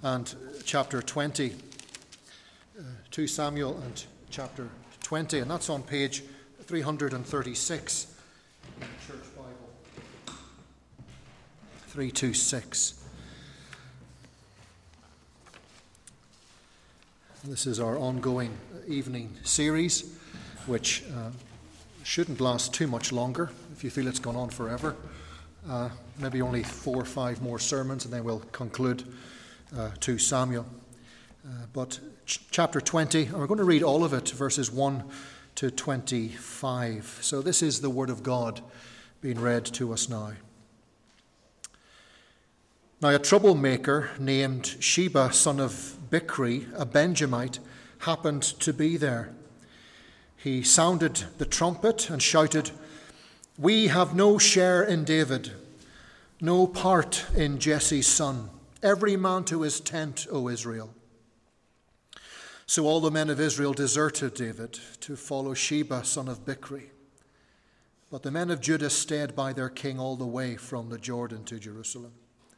and chapter 20. 2 Samuel and chapter 20, and that's on page 336 in the Church Bible. 326. This is our ongoing evening series, which shouldn't last too much longer. If you feel it's gone on forever, maybe only 4 or 5 more sermons, and then we'll conclude 2 Samuel. But chapter 20, and we're going to read all of it, verses 1 to 25. So this is the Word of God being read to us now. Now a troublemaker named Sheba, son of Bichri, a Benjamite, happened to be there. He sounded the trumpet and shouted, "We have no share in David, no part in Jesse's son. Every man to his tent, O Israel." So all the men of Israel deserted David to follow Sheba, son of Bichri. But the men of Judah stayed by their king all the way from the Jordan to Jerusalem.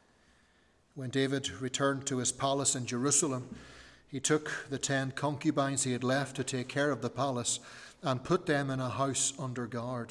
When David returned to his palace in Jerusalem, he took the 10 concubines he had left to take care of the palace and put them in a house under guard.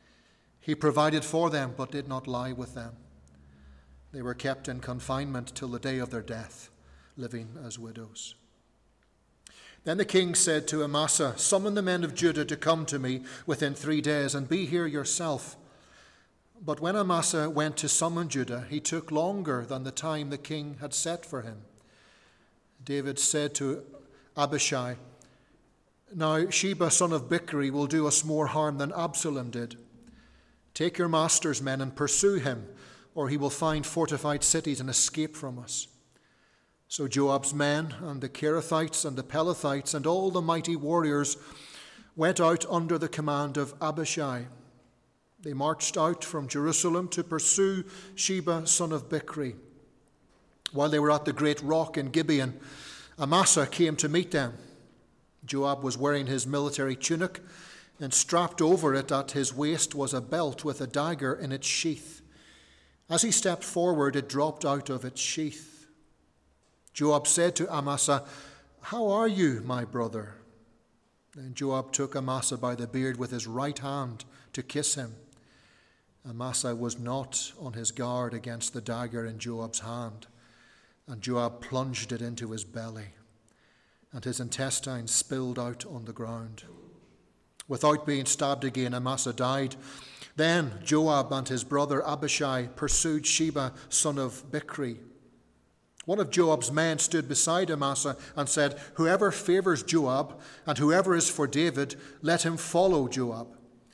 He provided for them, but did not lie with them. They were kept in confinement till the day of their death, living as widows. Then the king said to Amasa, "Summon the men of Judah to come to me within 3 days, and be here yourself." But when Amasa went to summon Judah, he took longer than the time the king had set for him. David said to Abishai, "Now Sheba, son of Bichri, will do us more harm than Absalom did. Take your master's men and pursue him, or he will find fortified cities and escape from us." So Joab's men and the Kerethites and the Pelethites and all the mighty warriors went out under the command of Abishai. They marched out from Jerusalem to pursue Sheba, son of Bichri. While they were at the great rock in Gibeon, Amasa came to meet them. Joab was wearing his military tunic, and strapped over it at his waist was a belt with a dagger in its sheath. As he stepped forward, it dropped out of its sheath. Joab said to Amasa, "How are you, my brother?" Then Joab took Amasa by the beard with his right hand to kiss him. Amasa was not on his guard against the dagger in Joab's hand, and Joab plunged it into his belly, and his intestines spilled out on the ground. Without being stabbed again, Amasa died. Then Joab and his brother Abishai pursued Sheba, son of Bichri. One of Joab's men stood beside Amasa and said, "Whoever favors Joab and whoever is for David, let him follow Joab."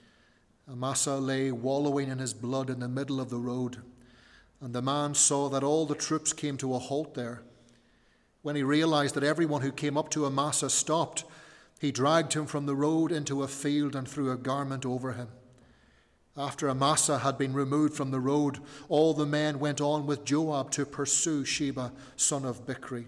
Amasa lay wallowing in his blood in the middle of the road, and the man saw that all the troops came to a halt there. When he realized that everyone who came up to Amasa stopped, he dragged him from the road into a field and threw a garment over him. After Amasa had been removed from the road, all the men went on with Joab to pursue Sheba, son of Bichri.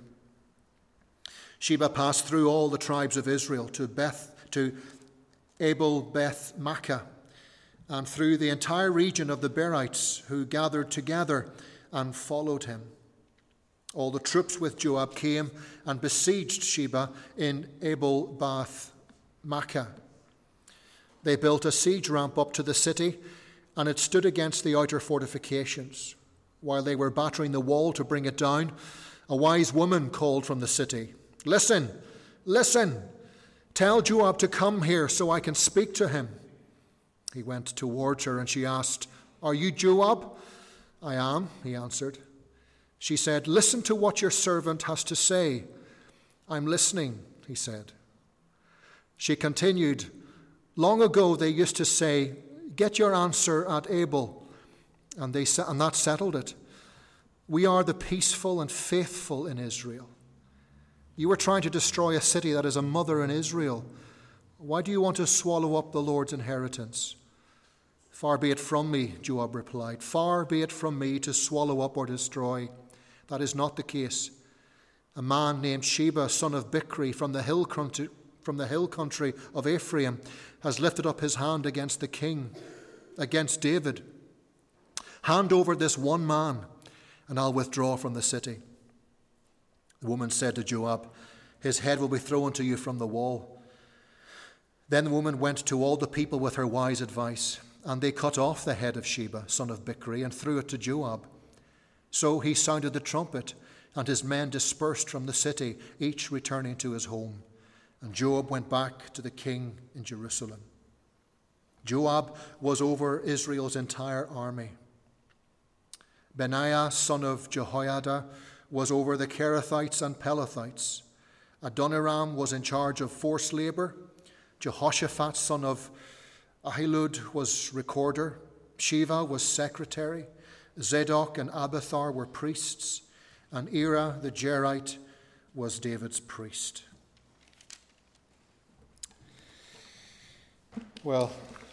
Sheba passed through all the tribes of Israel to Abel Beth Makkah, and through the entire region of the Berites, who gathered together and followed him. All the troops with Joab came and besieged Sheba in Abel Beth Makkah. They built a siege ramp up to the city, and it stood against the outer fortifications. While they were battering the wall to bring it down, a wise woman called from the city, "Listen, listen! Tell Joab to come here so I can speak to him." He went towards her, and she asked, "Are you Joab?" "I am," he answered. She said, "Listen to what your servant has to say." "I'm listening," he said. She continued, "Long ago they used to say, 'Get your answer at Abel,' and that settled it. We are the peaceful and faithful in Israel. You are trying to destroy a city that is a mother in Israel. Why do you want to swallow up the Lord's inheritance?" "Far be it from me," Joab replied. "Far be it from me to swallow up or destroy. That is not the case. A man named Sheba, son of Bichri, from the hill country of Ephraim, has lifted up his hand against the king, against David. Hand over this one man, and I'll withdraw from the city." The woman said to Joab, "His head will be thrown to you from the wall." Then the woman went to all the people with her wise advice, and they cut off the head of Sheba, son of Bichri, and threw it to Joab. So he sounded the trumpet, and his men dispersed from the city, each returning to his home. And Joab went back to the king in Jerusalem. Joab was over Israel's entire army. Benaiah, son of Jehoiada, was over the Kerethites and Pelethites. Adoniram was in charge of forced labor. Jehoshaphat, son of Ahilud, was recorder. Sheva was secretary. Zadok and Abiathar were priests. And Ira the Jerite was David's priest. Well,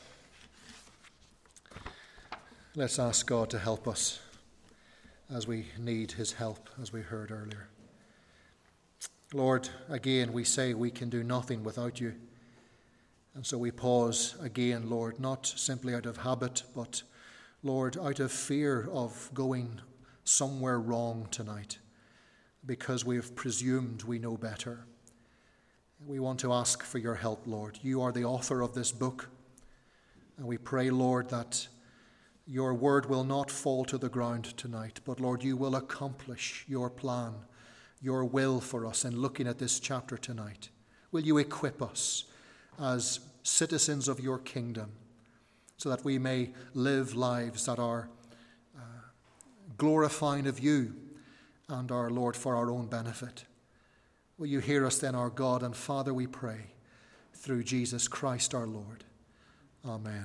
let's ask God to help us as we need his help, as we heard earlier. Lord, again, we say we can do nothing without you. And so we pause again, Lord, not simply out of habit, but, Lord, out of fear of going somewhere wrong tonight, because we have presumed we know better. We want to ask for your help, Lord. You are the author of this book, and we pray, Lord, that your word will not fall to the ground tonight, but, Lord, you will accomplish your plan, your will for us in looking at this chapter tonight. Will you equip us as citizens of your kingdom so that we may live lives that are glorifying of you and our Lord for our own benefit. Will you hear us then, our God and Father, we pray, through Jesus Christ our Lord. Amen.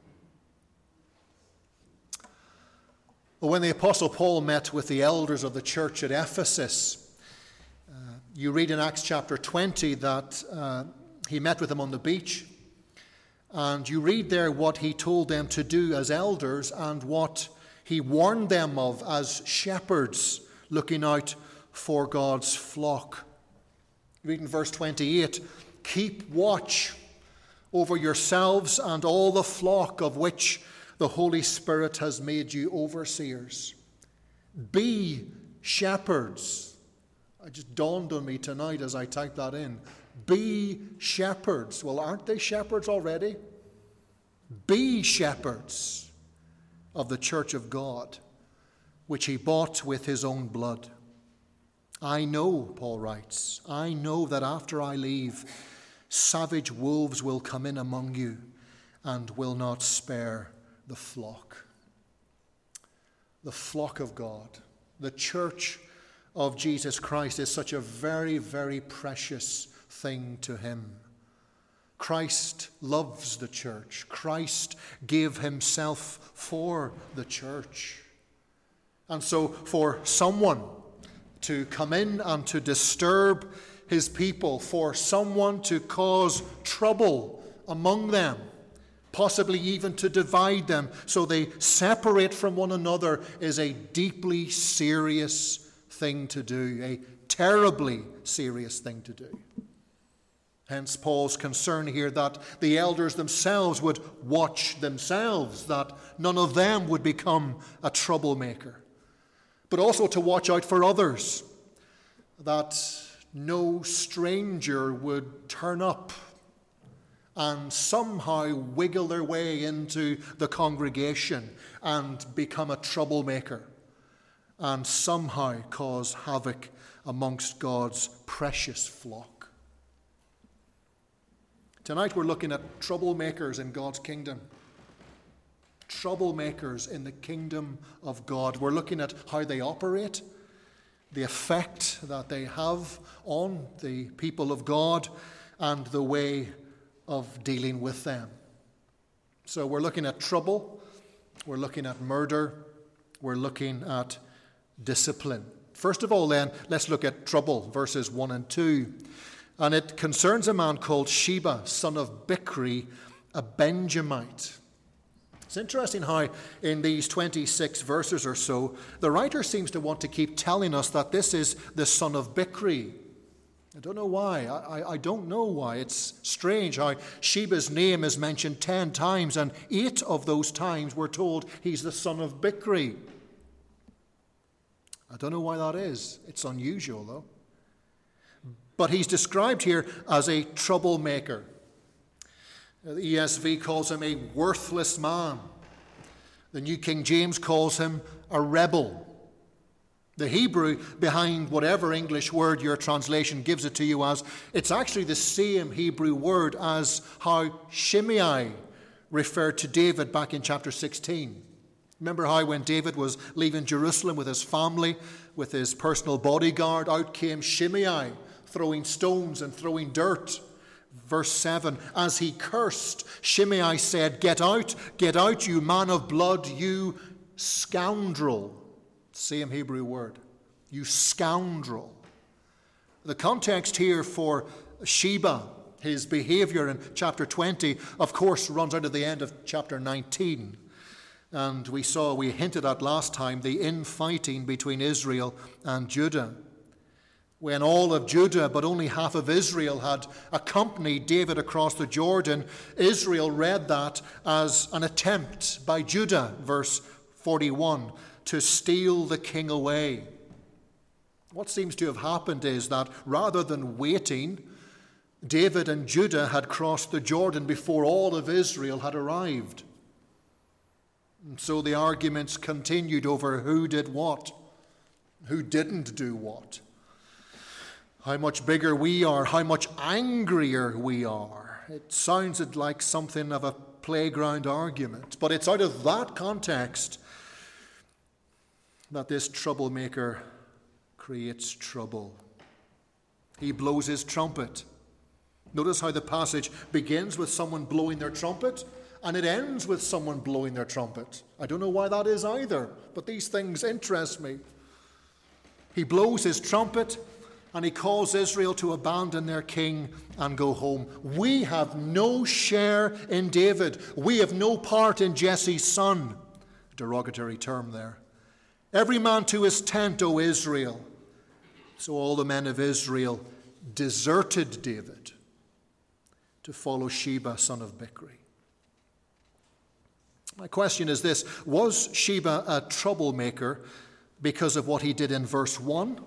Well, when the Apostle Paul met with the elders of the church at Ephesus, you read in Acts chapter 20 that he met with them on the beach, and you read there what he told them to do as elders and what he warned them of as shepherds looking out for God's flock. Read in verse 28, "Keep watch over yourselves and all the flock of which the Holy Spirit has made you overseers." Be shepherds. It just dawned on me tonight as I typed that in. Be shepherds. Well, aren't they shepherds already? Be shepherds of the church of God, which he bought with his own blood. I know, Paul writes, I know that after I leave, savage wolves will come in among you and will not spare the flock. The flock of God, the church of Jesus Christ, is such a very, very precious thing to him. Christ loves the church. Christ gave himself for the church. And so for someone to come in and to disturb his people, for someone to cause trouble among them, possibly even to divide them so they separate from one another, is a deeply serious thing to do, a terribly serious thing to do. Hence Paul's concern here that the elders themselves would watch themselves, that none of them would become a troublemaker, but also to watch out for others, that no stranger would turn up and somehow wiggle their way into the congregation and become a troublemaker and somehow cause havoc amongst God's precious flock. Tonight we're looking at troublemakers in God's kingdom. Troublemakers in the kingdom of God. We're looking at how they operate, the effect that they have on the people of God, and the way of dealing with them. So we're looking at trouble, we're looking at murder, we're looking at discipline. First of all then, let's look at trouble, verses 1 and 2. And it concerns a man called Sheba, son of Bichri, a Benjamite. It's interesting how in these 26 verses or so, the writer seems to want to keep telling us that this is the son of Bichri. I don't know why. I don't know why. It's strange how Sheba's name is mentioned 10 times, and 8 of those times we're told he's the son of Bichri. I don't know why that is. It's unusual, though. But he's described here as a troublemaker. The ESV calls him a worthless man. The New King James calls him a rebel. The Hebrew behind whatever English word your translation gives it to you as, it's actually the same Hebrew word as how Shimei referred to David back in chapter 16. Remember how when David was leaving Jerusalem with his family, with his personal bodyguard, out came Shimei, throwing stones and throwing dirt. Verse 7, as he cursed, Shimei said, get out, you man of blood, you scoundrel. Same Hebrew word, you scoundrel. The context here for Sheba, his behavior in chapter 20, of course, runs out at the end of chapter 19. And we hinted at last time the infighting between Israel and Judah. When all of Judah, but only half of Israel, had accompanied David across the Jordan, Israel read that as an attempt by Judah, verse 41, to steal the king away. What seems to have happened is that rather than waiting, David and Judah had crossed the Jordan before all of Israel had arrived. And so the arguments continued over who did what, who didn't do what, how much bigger we are, how much angrier we are. It sounded like something of a playground argument, but it's out of that context that this troublemaker creates trouble. He blows his trumpet. Notice how the passage begins with someone blowing their trumpet, and it ends with someone blowing their trumpet. I don't know why that is either, but these things interest me. He blows his trumpet, and he calls Israel to abandon their king and go home. We have no share in David. We have no part in Jesse's son. Derogatory term there. Every man to his tent, O Israel. So all the men of Israel deserted David to follow Sheba, son of Bichri. My question is this: was Sheba a troublemaker because of what he did in verse 1?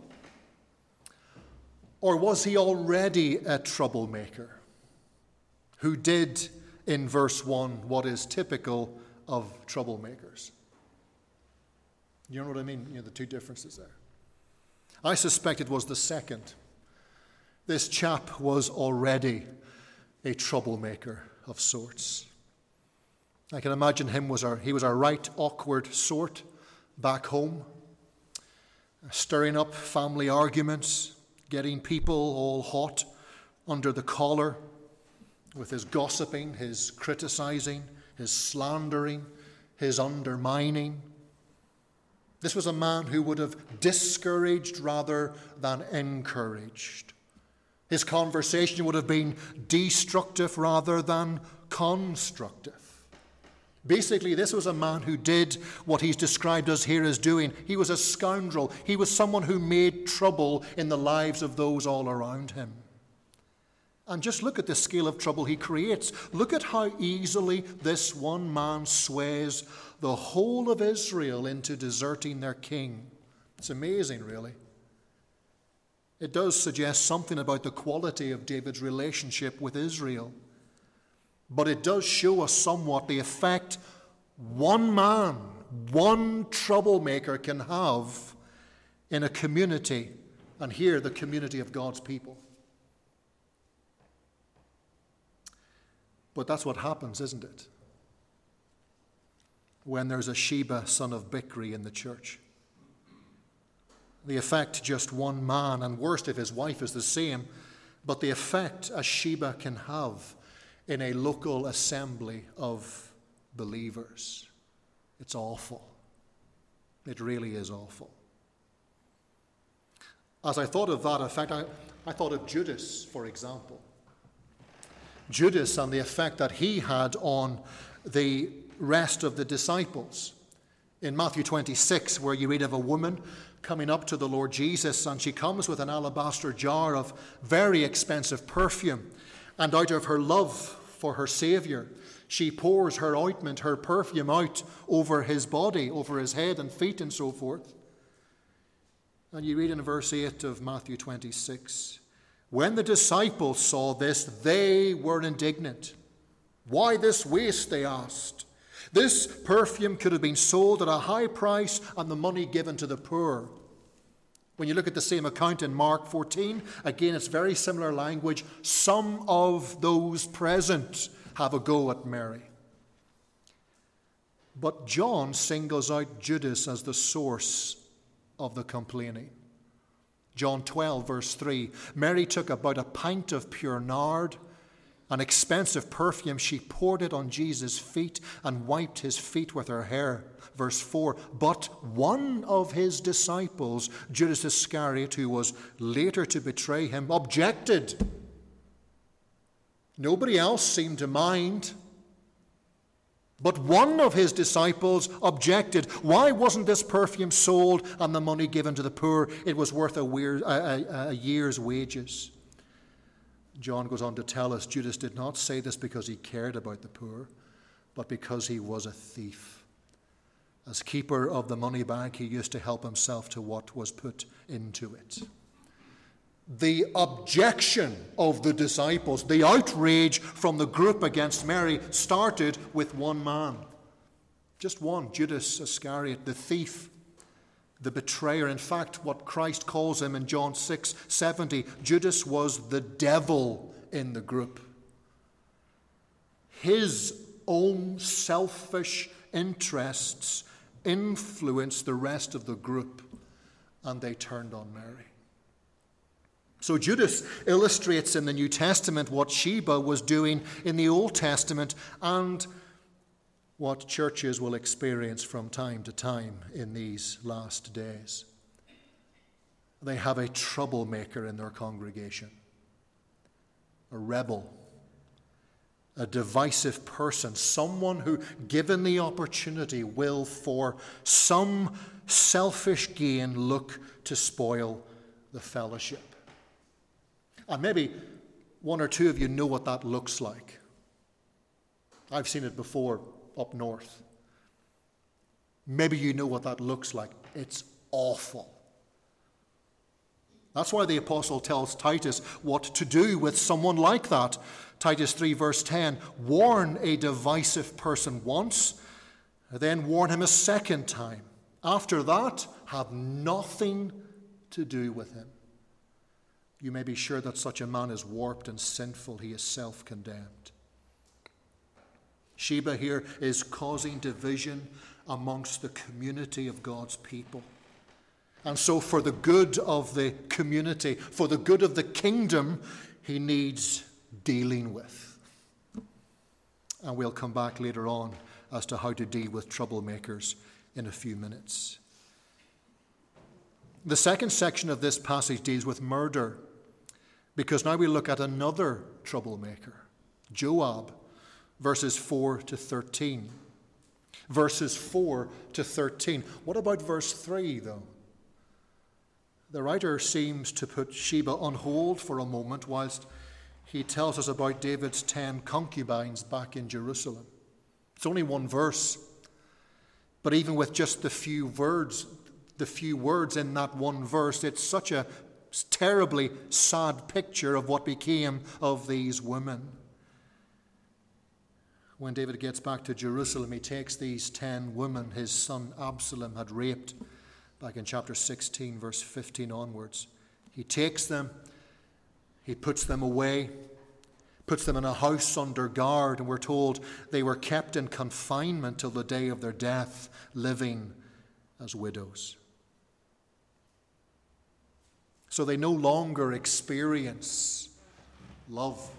Or was he already a troublemaker who did in verse 1 what is typical of troublemakers? You know what I mean? The two differences there. I suspect it was the second. This chap was already a troublemaker of sorts. I can imagine he was a right awkward sort back home, stirring up family arguments, getting people all hot under the collar with his gossiping, his criticizing, his slandering, his undermining. This was a man who would have discouraged rather than encouraged. His conversation would have been destructive rather than constructive. Basically, this was a man who did what he's described us here as doing. He was a scoundrel. He was someone who made trouble in the lives of those all around him. And just look at the scale of trouble he creates. Look at how easily this one man sways the whole of Israel into deserting their king. It's amazing, really. It does suggest something about the quality of David's relationship with Israel. But it does show us somewhat the effect one man, one troublemaker can have in a community, and here the community of God's people. But that's what happens, isn't it? When there's a Sheba, son of Bichri, in the church. The effect just one man, and worst if his wife is the same, but the effect a Sheba can have in a local assembly of believers. It's awful. It really is awful. As I thought of that effect, I thought of Judas, for example. Judas and the effect that he had on the rest of the disciples. In Matthew 26, where you read of a woman coming up to the Lord Jesus, and she comes with an alabaster jar of very expensive perfume, and out of her love for her Savior, she pours her ointment, her perfume out over his body, over his head and feet and so forth. And you read in verse 8 of Matthew 26, When the disciples saw this, they were indignant. Why this waste, they asked. This perfume could have been sold at a high price and the money given to the poor. When you look at the same account in Mark 14, again, it's very similar language. Some of those present have a go at Mary. But John singles out Judas as the source of the complaining. John 12, verse 3, Mary took about a pint of pure nard, an expensive perfume. She poured it on Jesus' feet and wiped his feet with her hair. Verse 4, but one of his disciples, Judas Iscariot, who was later to betray him, objected. Nobody else seemed to mind. But one of his disciples objected. Why wasn't this perfume sold and the money given to the poor? It was worth a year's wages. John goes on to tell us Judas did not say this because he cared about the poor, but because he was a thief. As keeper of the money bag, he used to help himself to what was put into it. The objection of the disciples, the outrage from the group against Mary, started with one man. Just one, Judas Iscariot, the thief, the betrayer. In fact, what Christ calls him in John 6:70, Judas was the devil in the group. His own selfish interests influenced the rest of the group, and they turned on Mary. So Judas illustrates in the New Testament what Sheba was doing in the Old Testament and what churches will experience from time to time in these last days. They have a troublemaker in their congregation, a rebel, a divisive person, someone who, given the opportunity, will for some selfish gain look to spoil the fellowship. And maybe one or two of you know what that looks like. I've seen it before up north. Maybe you know what that looks like. It's awful. That's why the apostle tells Titus what to do with someone like that. Titus 3 verse 10, warn a divisive person once, then warn him a second time. After that, have nothing to do with him. You may be sure that such a man is warped and sinful. He is self-condemned. Sheba here is causing division amongst the community of God's people. And so for the good of the community, for the good of the kingdom, he needs dealing with. And we'll come back later on as to how to deal with troublemakers in a few minutes. The second section of this passage deals with murder, because now we look at another troublemaker, Joab, verses 4 to 13. Verses 4 to 13. What about verse 3, though? The writer seems to put Sheba on hold for a moment whilst he tells us about David's 10 concubines back in Jerusalem. It's only one verse, but even with just the few words in that one verse, it's such a terribly sad picture of what became of these women. When David gets back to Jerusalem, he takes these 10 women his son Absalom had raped back in chapter 16, verse 15 onwards. He takes them, he puts them away, puts them in a house under guard, and we're told they were kept in confinement till the day of their death, living as widows. So they no longer experience love.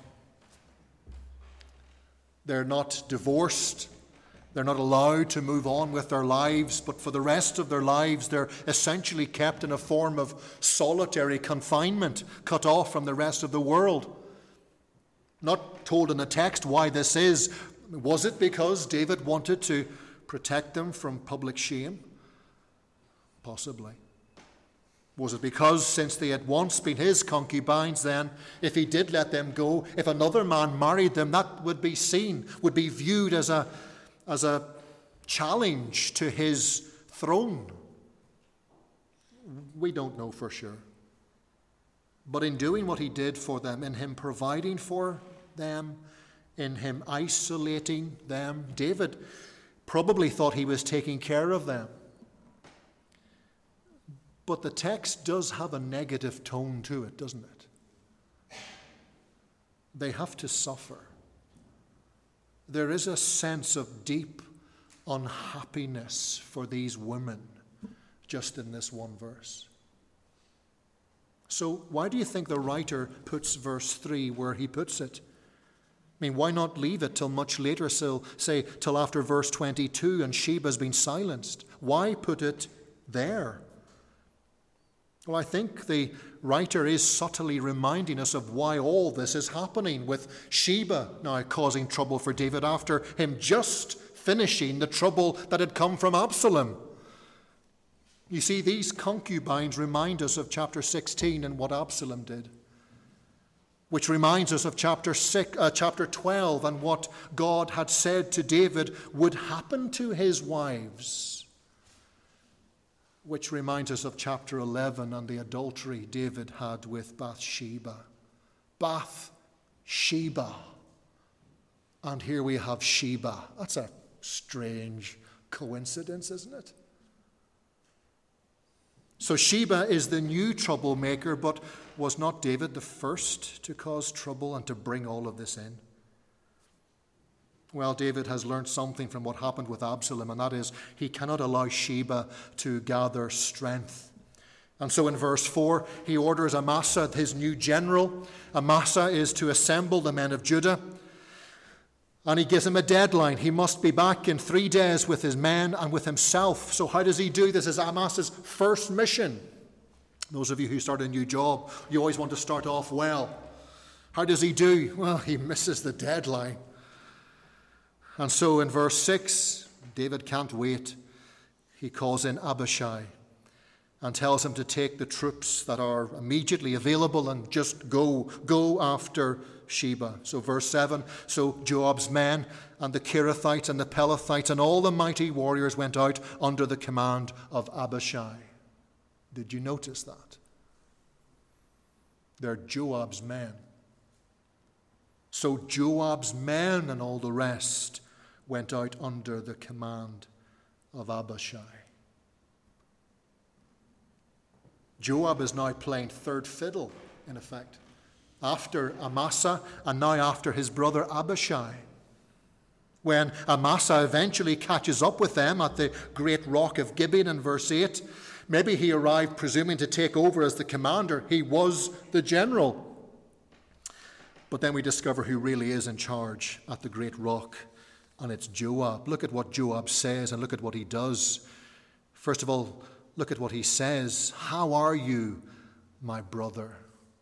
They're not divorced. They're not allowed to move on with their lives, but for the rest of their lives, they're essentially kept in a form of solitary confinement, cut off from the rest of the world. Not told in the text why this is. Was it because David wanted to protect them from public shame? Possibly. Was it because since they had once been his concubines, then if he did let them go, if another man married them, that would be seen, would be viewed as a challenge to his throne? We don't know for sure. But in doing what he did for them, in him providing for them, in him isolating them, David probably thought he was taking care of them. But the text does have a negative tone to it, doesn't it? They have to suffer. There is a sense of deep unhappiness for these women just in this one verse. So why do you think the writer puts verse 3 where he puts it? I mean, why not leave it till much later, so say till after verse 22 and Sheba's been silenced? Why put it there? Well, I think the writer is subtly reminding us of why all this is happening, with Sheba now causing trouble for David after him just finishing the trouble that had come from Absalom. You see, these concubines remind us of chapter 16 and what Absalom did, which reminds us of chapter 12 and what God had said to David would happen to his wives, which reminds us of chapter 11 and the adultery David had with Bathsheba. Bathsheba. And here we have Sheba. That's a strange coincidence, isn't it? So Sheba is the new troublemaker, but was not David the first to cause trouble and to bring all of this in? Well, David has learned something from what happened with Absalom, and that is he cannot allow Sheba to gather strength. And so in verse 4, he orders Amasa, his new general. Amasa is to assemble the men of Judah, and he gives him a deadline. He must be back in 3 days with his men and with himself. So how does he do this? This is Amasa's first mission. Those of you who start a new job, you always want to start off well. How does he do? Well, he misses the deadline. And so in verse 6, David can't wait. He calls in Abishai and tells him to take the troops that are immediately available and just go after Sheba. So verse 7, so Joab's men and the Kerethites and the Pelethites and all the mighty warriors went out under the command of Abishai. Did you notice that? They're Joab's men. So Joab's men and all the rest went out under the command of Abishai. Joab is now playing third fiddle, in effect, after Amasa and now after his brother Abishai. When Amasa eventually catches up with them at the great rock of Gibeon in verse 8, maybe he arrived presuming to take over as the commander. He was the general. But then we discover who really is in charge at the great rock, and it's Joab. Look at what Joab says and look at what he does. First of all, look at what he says. How are you, my brother?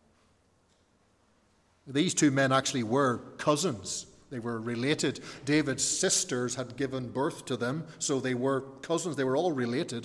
These two men actually were cousins. They were related. David's sisters had given birth to them, so they were cousins. They were all related.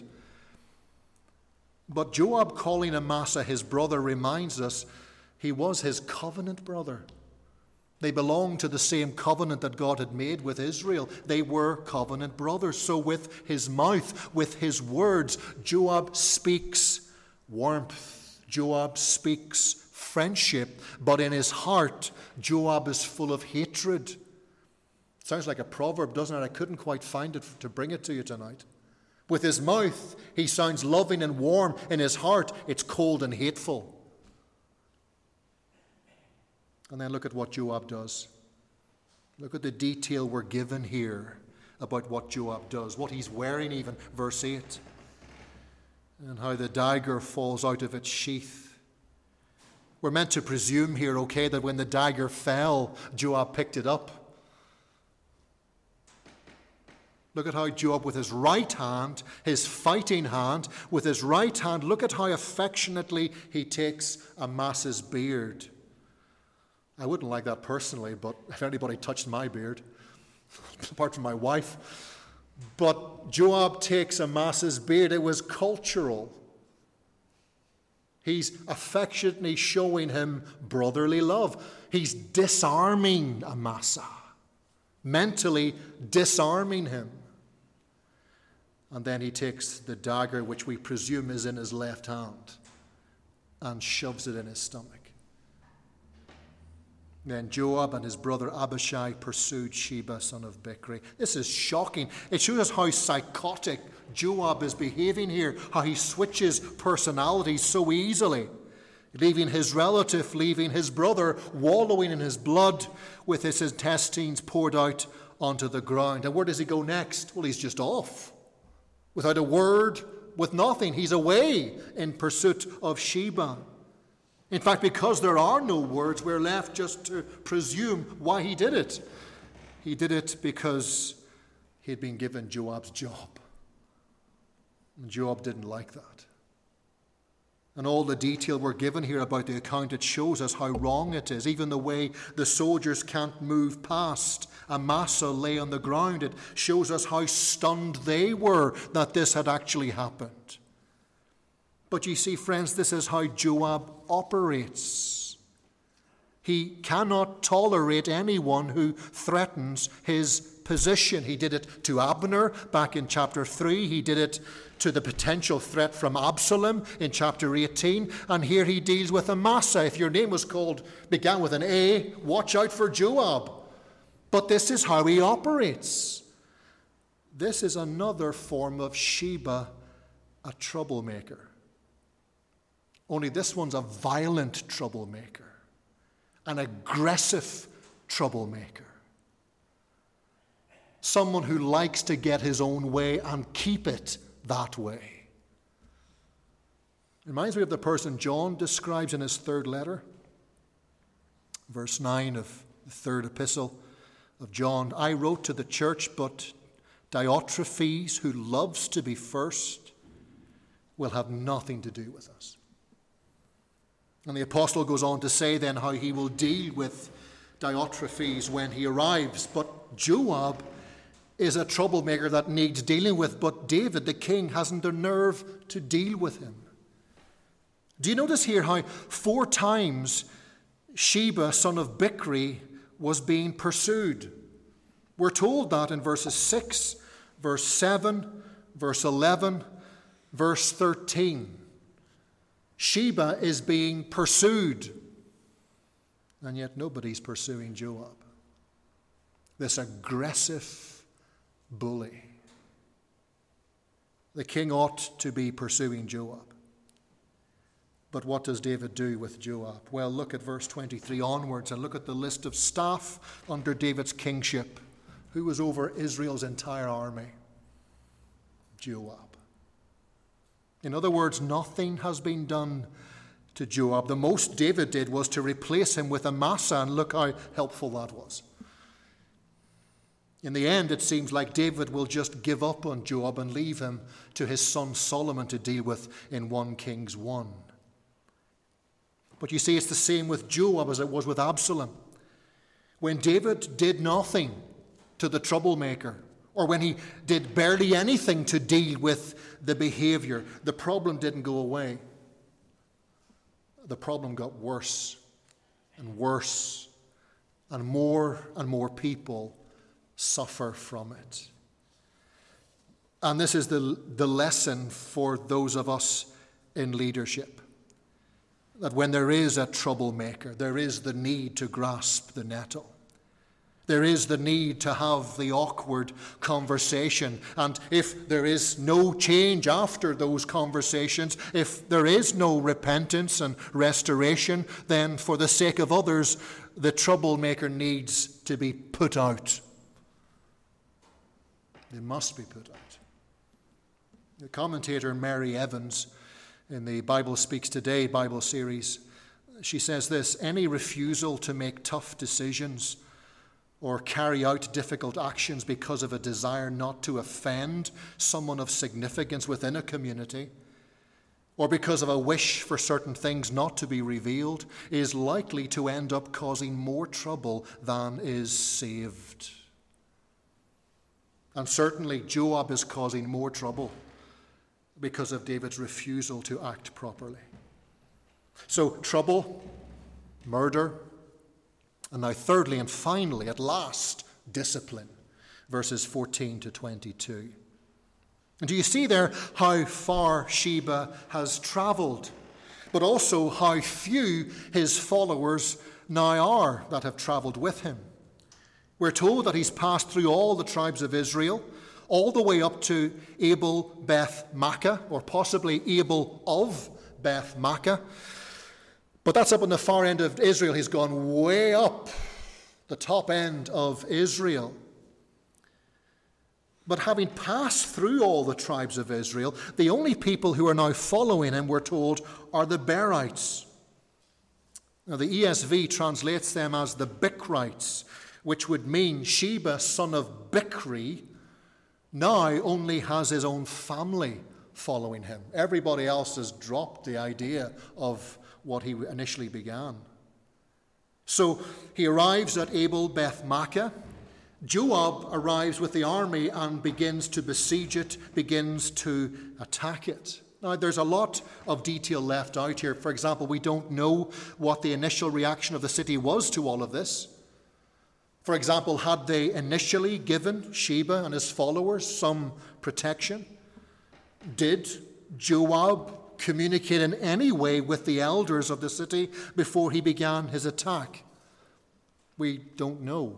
But Joab calling Amasa his brother reminds us he was his covenant brother. They belonged to the same covenant that God had made with Israel. They were covenant brothers. So with his mouth, with his words, Joab speaks warmth. Joab speaks friendship. But in his heart, Joab is full of hatred. Sounds like a proverb, doesn't it? I couldn't quite find it to bring it to you tonight. With his mouth, he sounds loving and warm. In his heart, it's cold and hateful. And then look at what Joab does. Look at the detail we're given here about what Joab does, what he's wearing even, verse 8, and how the dagger falls out of its sheath. We're meant to presume here, okay, that when the dagger fell, Joab picked it up. Look at how Joab, with his right hand, his fighting hand, with his right hand, look at how affectionately he takes Amasa's beard. I wouldn't like that personally, but if anybody touched my beard, apart from my wife. But Joab takes Amasa's beard. It was cultural. He's affectionately showing him brotherly love. He's disarming Amasa, mentally disarming him. And then he takes the dagger, which we presume is in his left hand, and shoves it in his stomach. Then Joab and his brother Abishai pursued Sheba, son of Bichri. This is shocking. It shows us how psychotic Joab is behaving here, how he switches personalities so easily, leaving his relative, leaving his brother wallowing in his blood with his intestines poured out onto the ground. And where does he go next? Well, he's just off. Without a word, with nothing. He's away in pursuit of Sheba. In fact, because there are no words, we're left just to presume why he did it. He did it because he had been given Joab's job. And Joab didn't like that. And all the detail we're given here about the account, it shows us how wrong it is. Even the way the soldiers can't move past Amasa lay on the ground, it shows us how stunned they were that this had actually happened. But you see, friends, this is how Joab operates. He cannot tolerate anyone who threatens his position. He did it to Abner back in chapter 3. He did it to the potential threat from Absalom in chapter 18. And here he deals with Amasa. If your name began with an A, watch out for Joab. But this is how he operates. This is another form of Sheba, a troublemaker. Only this one's a violent troublemaker, an aggressive troublemaker. Someone who likes to get his own way and keep it that way. Reminds me of the person John describes in his third letter. Verse 9 of the third epistle of John. I wrote to the church, but Diotrephes, who loves to be first, will have nothing to do with us. And the apostle goes on to say then how he will deal with Diotrephes when he arrives. But Joab is a troublemaker that needs dealing with, but David, the king, hasn't the nerve to deal with him. Do you notice here how 4 times Sheba, son of Bichri, was being pursued? We're told that in verses 6, verse 7, verse 11, verse 13. Sheba is being pursued, and yet nobody's pursuing Joab, this aggressive bully. The king ought to be pursuing Joab. But what does David do with Joab? Well, look at verse 23 onwards and look at the list of staff under David's kingship. Who was over Israel's entire army? Joab. In other words, nothing has been done to Joab. The most David did was to replace him with Amasa, and look how helpful that was. In the end, it seems like David will just give up on Joab and leave him to his son Solomon to deal with in 1 Kings 1. But you see, it's the same with Joab as it was with Absalom. When David did nothing to the troublemaker, or when he did barely anything to deal with the behavior, the problem didn't go away. The problem got worse and worse, and more people suffer from it. And this is the lesson for those of us in leadership, that when there is a troublemaker, there is the need to grasp the nettle. There is the need to have the awkward conversation. And if there is no change after those conversations, if there is no repentance and restoration, then for the sake of others, the troublemaker needs to be put out. They must be put out. The commentator Mary Evans in the Bible Speaks Today Bible series, she says this: any refusal to make tough decisions or carry out difficult actions because of a desire not to offend someone of significance within a community, or because of a wish for certain things not to be revealed, is likely to end up causing more trouble than is saved. And certainly Joab is causing more trouble because of David's refusal to act properly. So trouble, murder, and now thirdly and finally, at last, discipline. Verses 14 to 22. And do you see there how far Sheba has traveled? but also how few his followers now are that have traveled with him. We're told that he's passed through all the tribes of Israel, all the way up to Abel Beth Makkah, or possibly Abel of Beth Makkah. But that's up on the far end of Israel. He's gone way up the top end of Israel. But having passed through all the tribes of Israel, the only people who are now following him, we're told, are the Berites. Now, the ESV translates them as the Bichrites, which would mean Sheba, son of Bichri, now only has his own family following him. Everybody else has dropped the idea of what he initially began. So he arrives at Abel Beth Makkah. Joab arrives with the army and begins to besiege it, begins to attack it. Now, there's a lot of detail left out here. For example, we don't know what the initial reaction of the city was to all of this. For example, had they initially given Sheba and his followers some protection? Did Joab communicate in any way with the elders of the city before he began his attack? We don't know.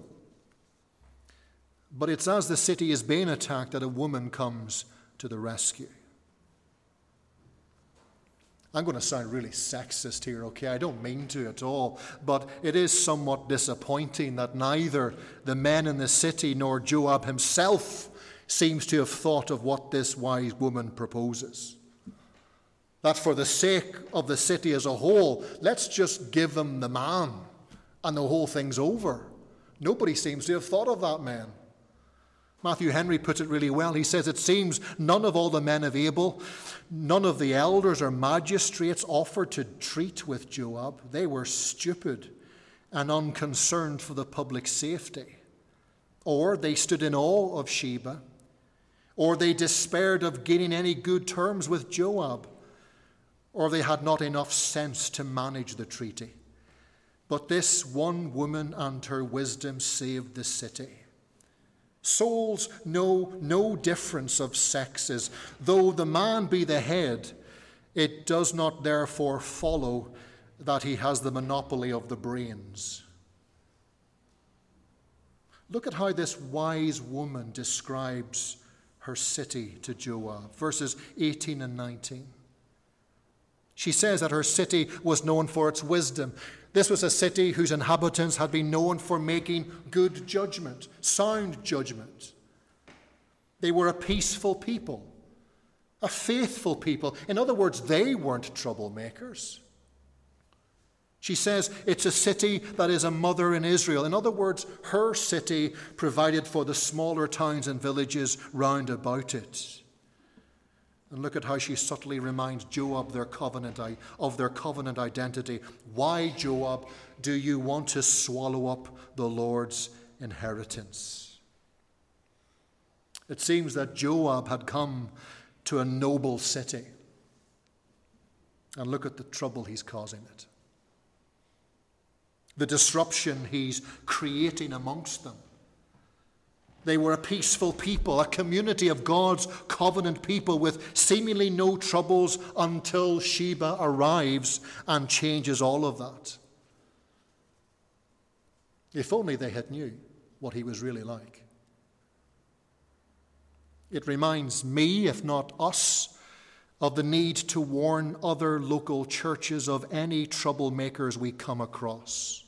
But it's as the city is being attacked that a woman comes to the rescue. I'm going to sound really sexist here, okay? I don't mean to at all, but it is somewhat disappointing that neither the men in the city nor Joab himself seems to have thought of what this wise woman proposes. That for the sake of the city as a whole, let's just give them the man and the whole thing's over. Nobody seems to have thought of that, man. Matthew Henry puts it really well. He says, it seems none of all the men of Abel, none of the elders or magistrates offered to treat with Joab. They were stupid and unconcerned for the public safety. Or they stood in awe of Sheba, or they despaired of gaining any good terms with Joab, or they had not enough sense to manage the treaty. But this one woman and her wisdom saved the city. Souls know no difference of sexes. Though the man be the head, it does not therefore follow that he has the monopoly of the brains. Look at how this wise woman describes her city to Joab. Verses 18 and 19. She says that her city was known for its wisdom. This was a city whose inhabitants had been known for making good judgment, sound judgment. They were a peaceful people, a faithful people. In other words, they weren't troublemakers. She says it's a city that is a mother in Israel. In other words, her city provided for the smaller towns and villages round about it. And look at how she subtly reminds Joab of their covenant identity. Why, Joab, do you want to swallow up the Lord's inheritance? It seems that Joab had come to a noble city. And look at the trouble he's causing it. The disruption he's creating amongst them. They were a peaceful people, a community of God's covenant people with seemingly no troubles until Sheba arrives and changes all of that. If only they had knew what he was really like. It reminds me, if not us, of the need to warn other local churches of any troublemakers we come across.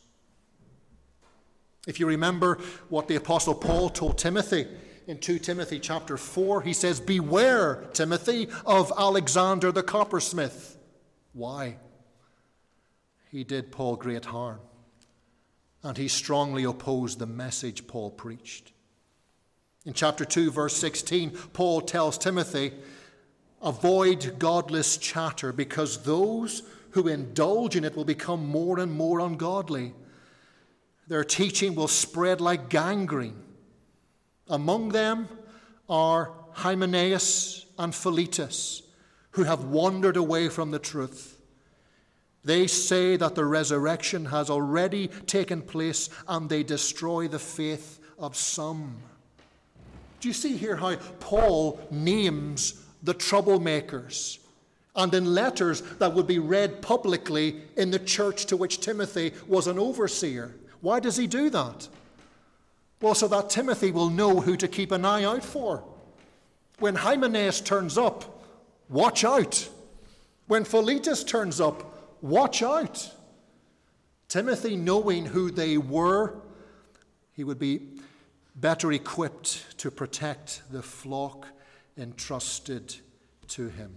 If you remember what the Apostle Paul told Timothy in 2 Timothy chapter 4, he says, beware, Timothy, of Alexander the coppersmith. Why? He did Paul great harm, and he strongly opposed the message Paul preached. In chapter 2, verse 16, Paul tells Timothy, avoid godless chatter, because those who indulge in it will become more and more ungodly. Their teaching will spread like gangrene. Among them are Hymenaeus and Philetus, who have wandered away from the truth. They say that the resurrection has already taken place, and they destroy the faith of some. Do you see here how Paul names the troublemakers and in letters that would be read publicly in the church to which Timothy was an overseer. Why does he do that? Well, so that Timothy will know who to keep an eye out for. When Hymenaeus turns up, watch out. When Philetus turns up, watch out. Timothy, knowing who they were, he would be better equipped to protect the flock entrusted to him.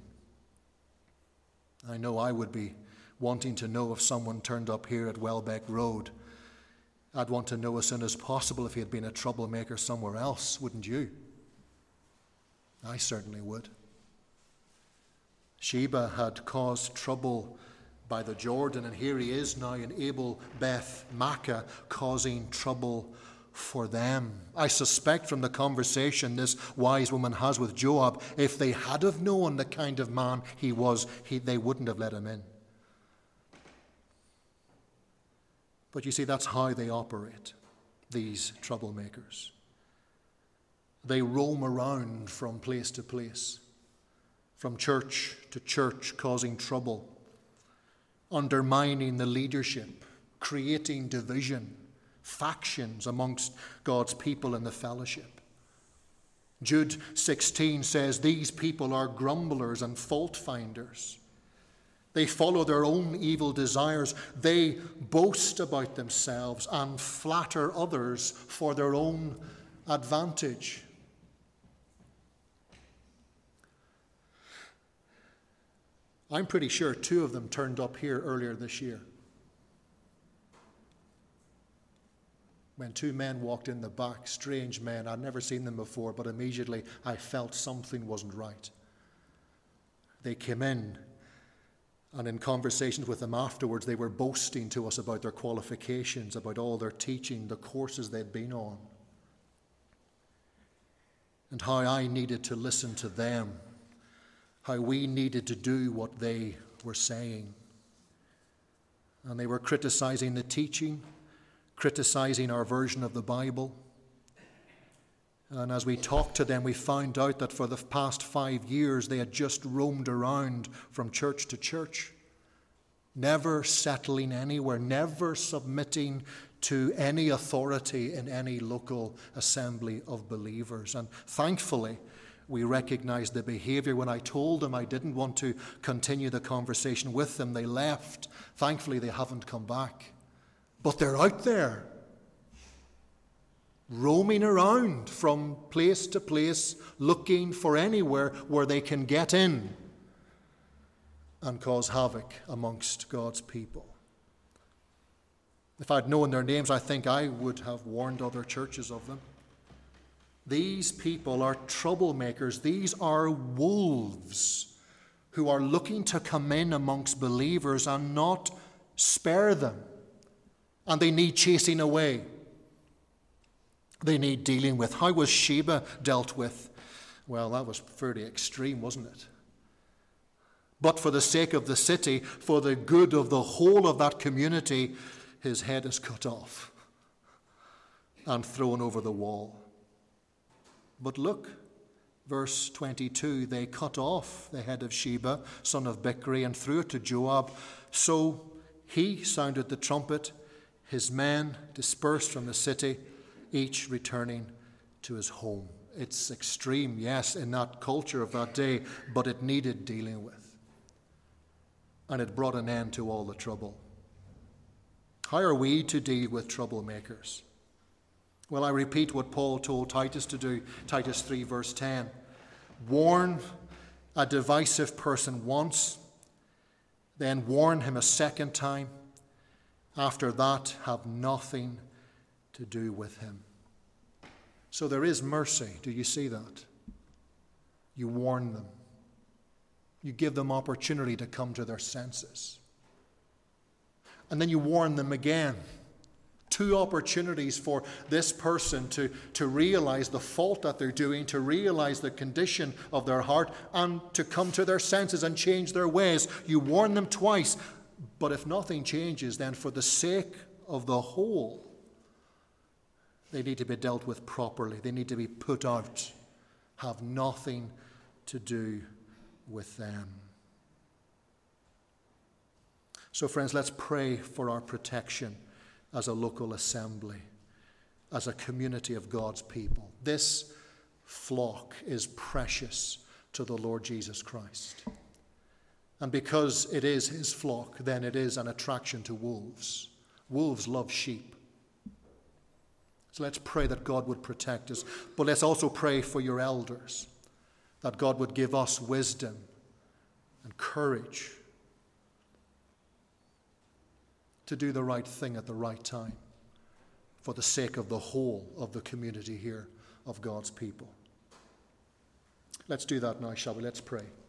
I know I would be wanting to know if someone turned up here at Welbeck Road. I'd want to know as soon as possible if he had been a troublemaker somewhere else, wouldn't you? I certainly would. Sheba had caused trouble by the Jordan, and here he is now in Abel Beth Makkah causing trouble for them. I suspect from the conversation this wise woman has with Joab, if they had have known the kind of man he was, they wouldn't have let him in. But you see, that's how they operate, these troublemakers. They roam around from place to place, from church to church, causing trouble, undermining the leadership, creating division, factions amongst God's people in the fellowship. Jude 16 says, these people are grumblers and fault finders. They follow their own evil desires. They boast about themselves and flatter others for their own advantage. I'm pretty sure 2 of them turned up here earlier this year. When 2 men walked in the back, strange men, I'd never seen them before, but immediately I felt something wasn't right. They came in, and in conversations with them afterwards, they were boasting to us about their qualifications, about all their teaching, the courses they'd been on, and how I needed to listen to them, how we needed to do what they were saying. And they were criticizing the teaching, criticizing our version of the Bible. And as we talked to them, we found out that for the past 5 years, they had just roamed around from church to church, never settling anywhere, never submitting to any authority in any local assembly of believers. And thankfully, we recognized the behavior. When I told them I didn't want to continue the conversation with them, they left. Thankfully, they haven't come back. But they're out there, roaming around from place to place, looking for anywhere where they can get in and cause havoc amongst God's people. If I'd known their names, I think I would have warned other churches of them. These people are troublemakers. These are wolves who are looking to come in amongst believers and not spare them. And they need chasing away. They need dealing with. How was Sheba dealt with? Well, that was fairly extreme, wasn't it? But for the sake of the city, for the good of the whole of that community, his head is cut off and thrown over the wall. But look, verse 22, they cut off the head of Sheba, son of Bichri, and threw it to Joab. So he sounded the trumpet. His men dispersed from the city, each returning to his home. It's extreme, yes, in that culture of that day, but it needed dealing with. And it brought an end to all the trouble. How are we to deal with troublemakers? Well, I repeat what Paul told Titus to do, Titus 3, verse 10. Warn a divisive person once, then warn him a second time. After that, have nothing to do with him. So there is mercy. Do you see that? You warn them. You give them opportunity to come to their senses. And then you warn them again. 2 opportunities for this person to realize the fault that they're doing, to realize the condition of their heart, and to come to their senses and change their ways. You warn them twice, but if nothing changes, then for the sake of the whole, they need to be dealt with properly. They need to be put out. Have nothing to do with them. So, friends, let's pray for our protection as a local assembly, as a community of God's people. This flock is precious to the Lord Jesus Christ. And because it is his flock, then it is an attraction to wolves. Wolves love sheep. So let's pray that God would protect us. But let's also pray for your elders, that God would give us wisdom and courage to do the right thing at the right time for the sake of the whole of the community here of God's people. Let's do that now, shall we? Let's pray.